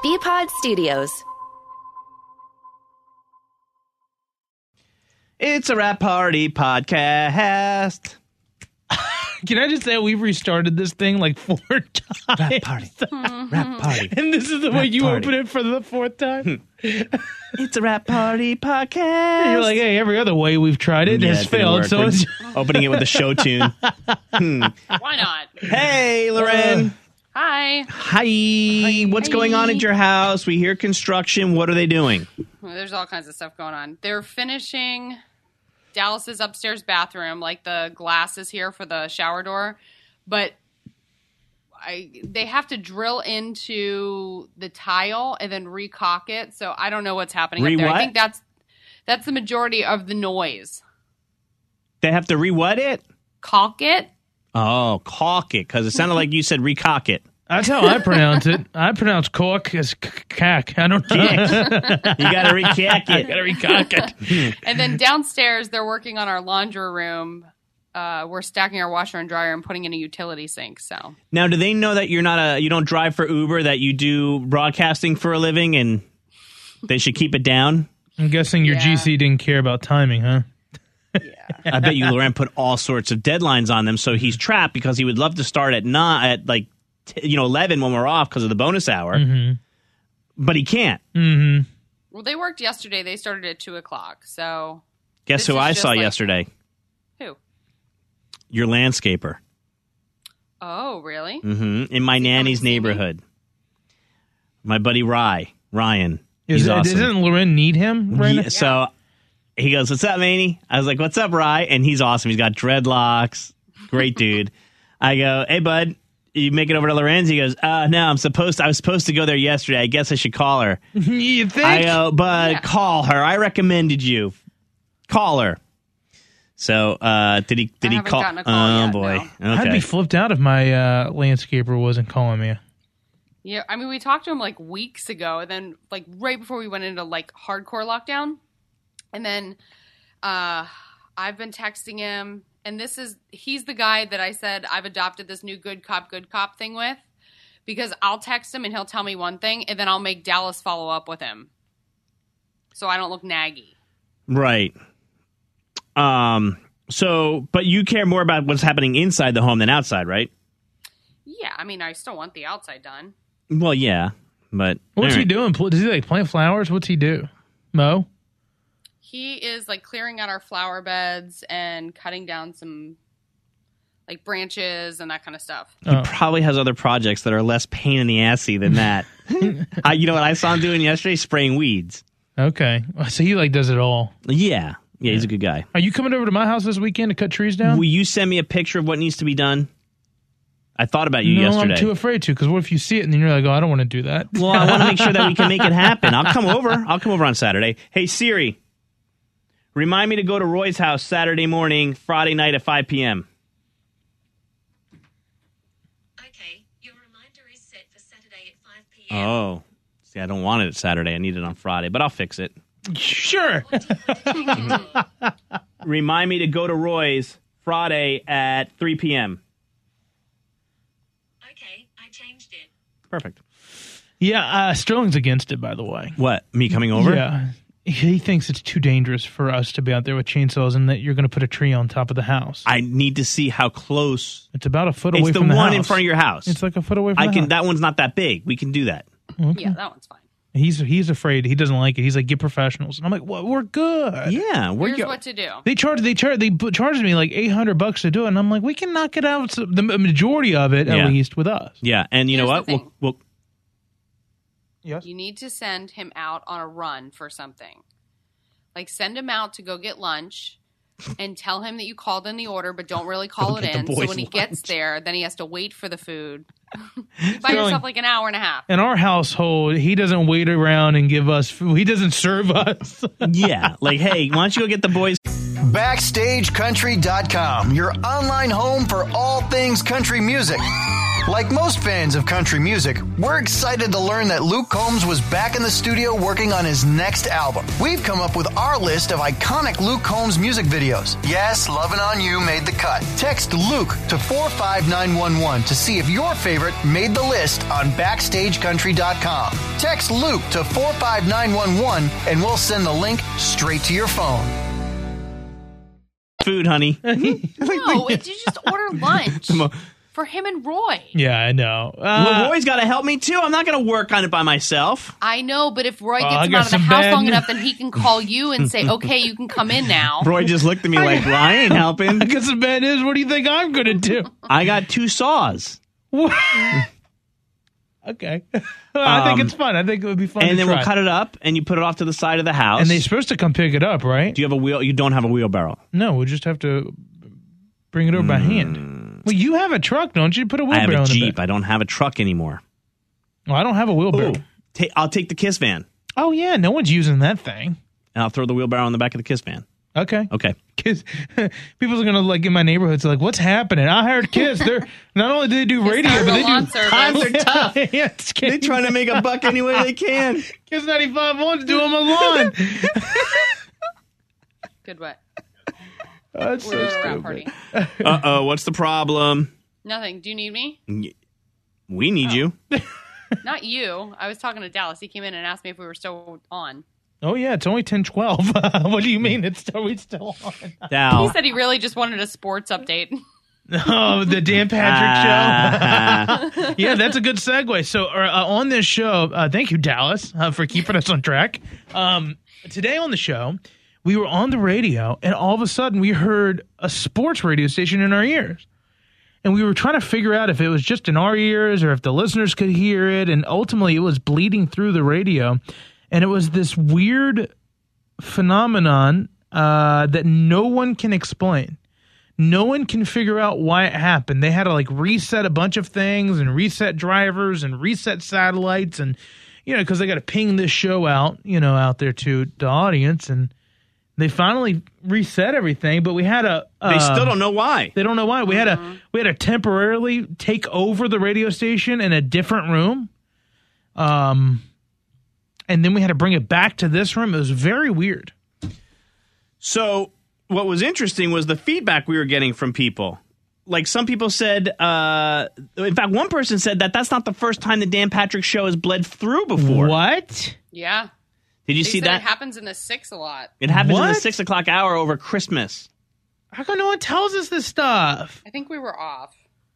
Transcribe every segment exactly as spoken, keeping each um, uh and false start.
B-Pod Studios. It's a Rap Party podcast. Can I just say we've restarted this thing like four times? Rap Party. Rap Party. And this is the Rap way you party. open it for the fourth time? It's a Rap Party podcast. You're like, hey, every other way we've tried it Yeah, has it didn't failed. work. So We're it's opening it with a show tune. Hmm. Why not? Hey, Loren. Hi. Hi. What's going on at your house? We hear construction. What are they doing? Well, there's all kinds of stuff going on. They're finishing Dallas's upstairs bathroom, like the glass is here for the shower door, but I they have to drill into the tile and then recaulk it. So I don't know what's happening Re up there. what? I think that's that's the majority of the noise. They have to re-what it? Caulk it. Oh, caulk it, because it sounded like you said recock it. that's how I pronounce it. I pronounce cork as c- cack. I don't know. You got to recack it. Gotta recock it. And then downstairs, they're working on our laundry room. Uh, we're stacking our washer and dryer and putting in a utility sink. So Now, do they know that you're not a you don't drive for Uber, that you do broadcasting for a living, and they should keep it down? I'm guessing your Yeah. G C didn't care about timing, huh? I bet you Loren put all sorts of deadlines on them, so he's trapped because he would love to start at nine, at like t- you know eleven when we're off because of the bonus hour, Mm-hmm. but he can't. Mm-hmm. well, they worked yesterday. They started at two o'clock. So Guess This who is I just saw like- yesterday? who? Your landscaper. Oh, really? hmm In my nanny's see me? neighborhood. My buddy Rye, Ryan. Is He's it, awesome. Doesn't Loren need him right Yeah, now? so he goes, "What's up, Manny?" I was like, "What's up, Rye?" And he's awesome. He's got dreadlocks. Great dude. I go, "Hey, bud, you make it over to Lorenz?" He goes, uh, no, I'm supposed to, I was supposed to go there yesterday. I guess I should call her. You think? I go, but Yeah. call her. I recommended you. Call her. So, uh, did he, did I he haven't call? gotten a call oh, yet, boy. no. I'd Okay. be flipped out if my uh, landscaper wasn't calling me. Yeah, I mean, we talked to him like weeks ago, and then like right before we went into like hardcore lockdown, and then uh, I've been texting him, and this is he's the guy that I said I've adopted this new good cop, good cop thing with, because I'll text him and he'll tell me one thing, and then I'll make Dallas follow up with him, so I don't look naggy. Right. Um, so, but you care more about what's happening inside the home than outside, right? Yeah, I mean, I still want the outside done. Well, yeah, but What's all he right. doing? Pl- Does he like plant flowers? What's he do? Mow? He is like clearing out our flower beds and cutting down some like branches and that kind of stuff. He probably has other projects that are less pain in the assy than that. I, you know what I saw him doing yesterday? Spraying weeds. Okay. So he like does it all. Yeah. Yeah, he's a good guy. Are you coming over to my house this weekend to cut trees down? Will you send me a picture of what needs to be done? I thought about you no, yesterday. I'm too afraid to, because what if you see it and then you're like, oh, I don't want to do that. Well, I want to make sure that we can make it happen. I'll come over. I'll come over on Saturday. Hey, Siri, remind me to go to Roy's house Saturday morning, Friday night at five p.m. Okay, your reminder is set for Saturday at five p.m. Oh. See, I don't want it Saturday. I need it on Friday, but I'll fix it. Sure. Remind me to go to Roy's Friday at three p.m. Okay, I changed it. Perfect. Yeah, uh, Sterling's against it, by the way. What, me coming over? Yeah. He thinks it's too dangerous for us to be out there with chainsaws and that you're going to put a tree on top of the house. I need to see how close. It's about a foot It's away the from the one house. in front of your house. It's like a foot away from I the can. house. That one's not that big. We can do that. Yeah, that one's fine. He's he's afraid. He doesn't like it. He's like, get professionals. And I'm like, well, we're good. Yeah, we're Here's go- what to do. They charge they charge they b- charged me like eight hundred bucks to do it, and I'm like, we can knock it out. So the majority of it, Yeah. at least, with us. Yeah, and you know Here's what? the We'll, thing. we'll, Yes. You need to send him out on a run for something. Like send him out to go get lunch and tell him that you called in the order, but don't really call Go it get the in. So boys when he lunch. gets there, then he has to wait for the food. You buy Sterling. yourself like an hour and a half. In our household, he doesn't wait around and give us food. He doesn't serve us. yeah, like, hey, why don't you go get the boys? Backstage Country dot com, your online home for all things country music. Like most fans of country music, we're excited to learn that Luke Combs was back in the studio working on his next album. We've come up with our list of iconic Luke Combs music videos. Yes, Lovin' On You made the cut. Text Luke to four five nine one one to see if your favorite made the list on backstage country dot com. Text Luke to four five nine one one and we'll send the link straight to your phone. Food, honey. No, it, you just order lunch for him and Roy. Yeah, I know. Uh, Well, Roy's got to help me too. I'm not going to work on it by myself. I know, but if Roy Oh, gets I him got out of the some house bad long news. enough, then he can call you and say, okay, you can come in now. Roy just looked at me like, well, I ain't helping. I guess the bad news. What do you think I'm going to do? I got two saws. What? Okay. I think Um, it's fun. I think it would be fun And to then try. we'll cut it up and you put it off to the side of the house. And they're supposed to come pick it up, right? Do you have a wheel? You don't have a wheelbarrow. No, we'll just have to bring it over by hand. Well, you have a truck, don't you? Put a Hmm. I have wheelbarrow a in the Jeep. back. I don't have a truck anymore. Well, I don't have a wheelbarrow. Ooh. Ta- I'll take the Kiss van Oh, yeah. No one's using that thing. and I'll throw the wheelbarrow in the back of the Kiss van. Okay. Okay. Kiss. People are gonna like in my neighborhood. Like, what's happening? I hired Kiss. They're not only do they do radio, time but for they lawn do service. Times are tough. yeah, it's They're trying to make a buck any way they can. Kiss ninety-five wants to do them a lawn. Good what? That's We're so at a wrap stupid. party. Uh-oh, what's the problem? Nothing. Do you need me? We need you. Not you. I was talking to Dallas. He came in and asked me if we were still on. Oh yeah, it's only ten twelve. What do you mean? It's still we still on? He Dal. said he really just wanted a sports update. Oh, the Dan Patrick Ah. show. Yeah, that's a good segue. So uh, on this show, uh, thank you, Dallas, uh, for keeping us on track. Um, today on the show, we were on the radio, and all of a sudden, we heard a sports radio station in our ears. And we were trying to figure out if it was just in our ears or if the listeners could hear it. And ultimately, it was bleeding through the radio. And it was this weird phenomenon uh, that no one can explain. No one can figure out why it happened. They had to like reset a bunch of things and reset drivers and reset satellites. And, you know, because they got to ping this show out, you know, out there to the audience. And they finally reset everything. But we had a. They uh, still don't know why. They don't know why. We had Mm-hmm. to we had to temporarily take over the radio station in a different room. Um and then we had to bring it back to this room. It was very weird. So what was interesting was the feedback we were getting from people. Like some people said, uh, in fact, one person said that that's not the first time the Dan Patrick show has bled through before. What? Yeah. Did you They see said that? it happens in the six a lot. It happens in the What? six o'clock hour over Christmas. How come no one tells us this stuff? I think we were off.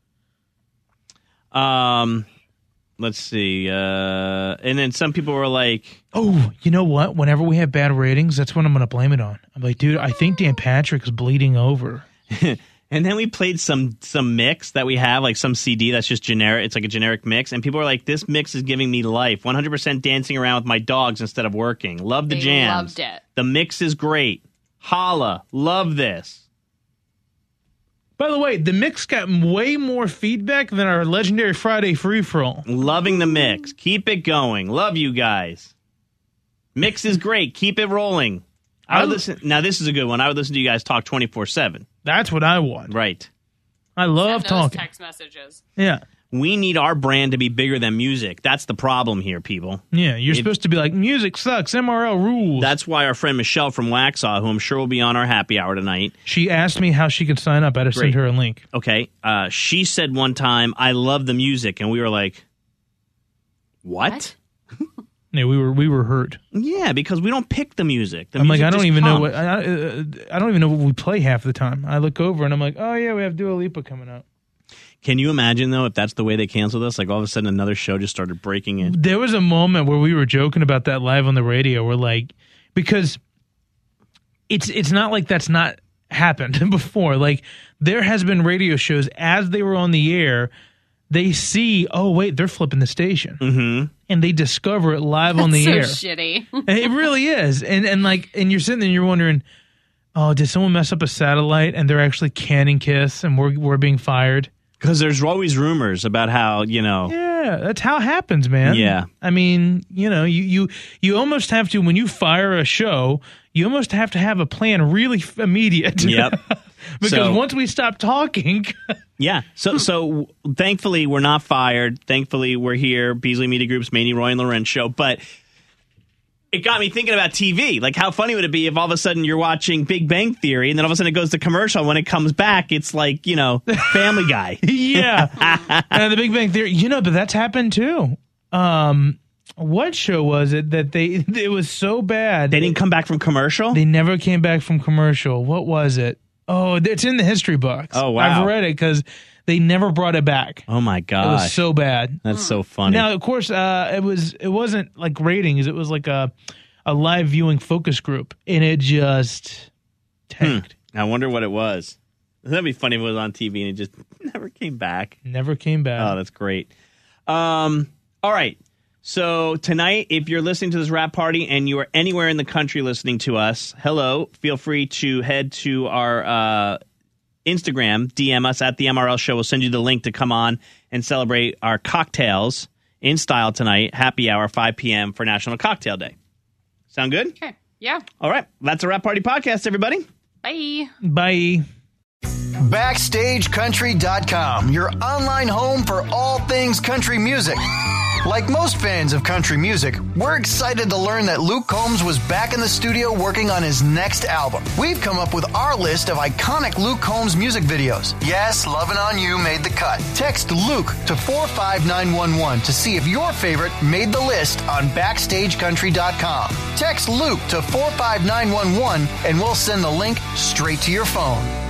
Um, let's see. Uh, and then some people were like, Oh, you know what? Whenever we have bad ratings, that's what I'm going to blame it on. I'm like, dude, I think Dan Patrick is bleeding over. and then we played some some mix that we have, like some C D that's just generic. It's like a generic mix. And people are like, this mix is giving me life. one hundred percent dancing around with my dogs instead of working. Love the They jams. loved it. The mix is great. Holla. Love this. By the way, the mix got way more feedback than our legendary Friday free-for-all. Loving the mix. Keep it going. Love you guys. Mix is great. Keep it rolling. I would I- listen. Now, this is a good one. I would listen to you guys talk twenty-four seven. That's what I want. Right. I love Send those talking. text messages. Yeah. We need our brand to be bigger than music. That's the problem here, people. Yeah, you're It- supposed to be like, music sucks, M R L rules. That's why our friend Michelle from Waxhaw, who I'm sure will be on our happy hour tonight, She asked me how she could sign up. I had to Great. send her a link. okay, uh, she said one time, I love the music. And we were like, what? What? Yeah, we were we were hurt. Yeah, because we don't pick the music. The I'm like, music I don't just even know comes. what I, uh, I don't even know what we play half the time. I look over and I'm like, oh yeah, we have Dua Lipa coming up. Can you imagine, though, if that's the way they canceled us? Like, all of a sudden, another show just started breaking in. There was a moment where we were joking about that live on the radio. We're like, because it's it's not like that's not happened before. Like there has been radio shows as they were on the air. They see, oh wait, they're flipping the station, Mm-hmm. and they discover it live on the so air. shitty. And it really is, and and like, and you're sitting there, and you're wondering, oh, did someone mess up a satellite, and they're actually canning Kiss, and we're we're being fired? Because there's always rumors about how, you know, Yeah, Yeah, that's how it happens, man. Yeah. I mean, you know, you you you almost have to, when you fire a show, you almost have to have a plan really f- immediate. Yep. Because So- once we stop talking, Yeah. So, so thankfully, we're not fired. Thankfully, we're here. Beasley Media Group's Manny, Roy, and Lorenz show. But it got me thinking about T V. Like, how funny would it be if all of a sudden you're watching Big Bang Theory and then all of a sudden it goes to commercial. And when it comes back, it's like, you know, Family Guy. yeah, and the Big Bang Theory, you know, but that's happened too. Um, what show was it that they? It was so bad They didn't come back from commercial? they never came back from commercial. What was it? Oh, it's in the history books. Oh, wow. I've read it because they never brought it back. Oh, my It was gosh. so bad. That's so funny. Now, of course, uh, it was it wasn't like ratings. It was like a a live viewing focus group, and it just tanked. I wonder what it was. That'd be funny if it was on T V and it just never came back. Never came back. Oh, that's great. Um, all right. So tonight, if you're listening to this rap party and you are anywhere in the country listening to us, hello, feel free to head to our uh, Instagram, D M us at the M R L show. We'll send you the link to come on and celebrate our cocktails in style tonight, happy hour, five p.m. for National Cocktail Day. Sound good? Okay. Yeah. All right. That's a Rap Party podcast, everybody. Bye. Bye. Backstage Country dot com, your online home for all things country music. Like most fans of country music, we're excited to learn that Luke Combs was back in the studio working on his next album. We've come up with our list of iconic Luke Combs music videos. Yes, Lovin' On You made the cut. Text Luke to four five nine one one to see if your favorite made the list on Backstage Country dot com. Text Luke to four five nine one one and we'll send the link straight to your phone.